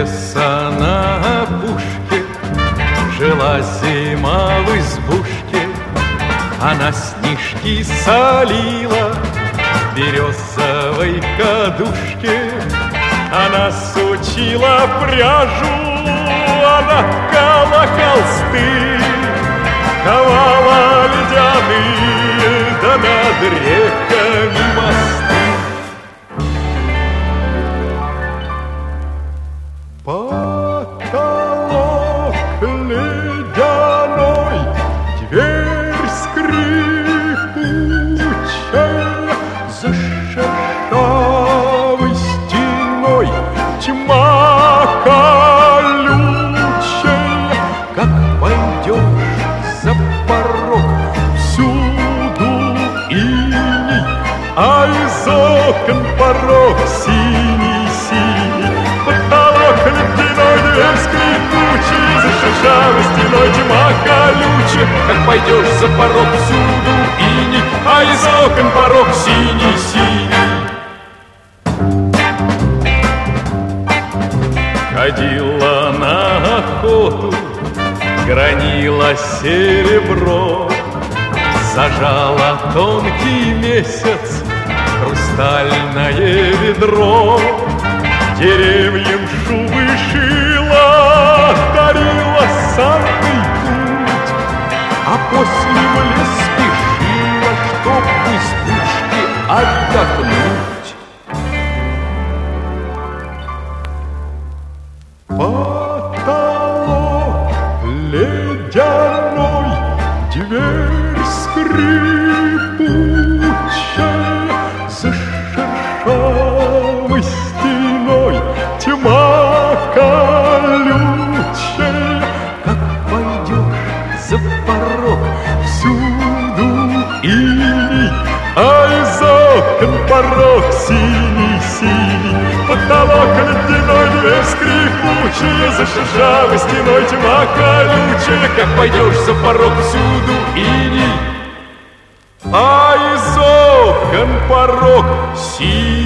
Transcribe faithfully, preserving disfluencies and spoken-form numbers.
леса на опушке жила зима в избушке. Она снежки солила в березовой кадушке. Она сучила пряжу, она ткала холсты, ковала ледяные, да над реками мосты. Потолок ледяной, дверь скрипучая, за шершавой стеной тьма колючая. Как пойдешь за порог, всюду иней, а из окон порог синий-синий. Потолок ледяной, дверь скрипучая, за шершавой стеной тьма колючая. Как пойдешь за порог, всюду иней, а из окон порог синий-синий. Ходила на охоту, гранила серебро, зажала тонкий месяц хрустальное ведро. Деревьям шубы шила, дарила санный путь, а после в лес спешила, чтоб в избушке отдохнуть. Потолок ледяной, дверь скрипучая, за шершавой стеной тьма колючая. Как пойдешь за порог, всюду иней, а из окон порог синий-синий. Потолок ледяной, дверь скрипучая, за шершавой стеной тьма колючая. Как пойдешь за порог, всюду иней, а из окон порог синий.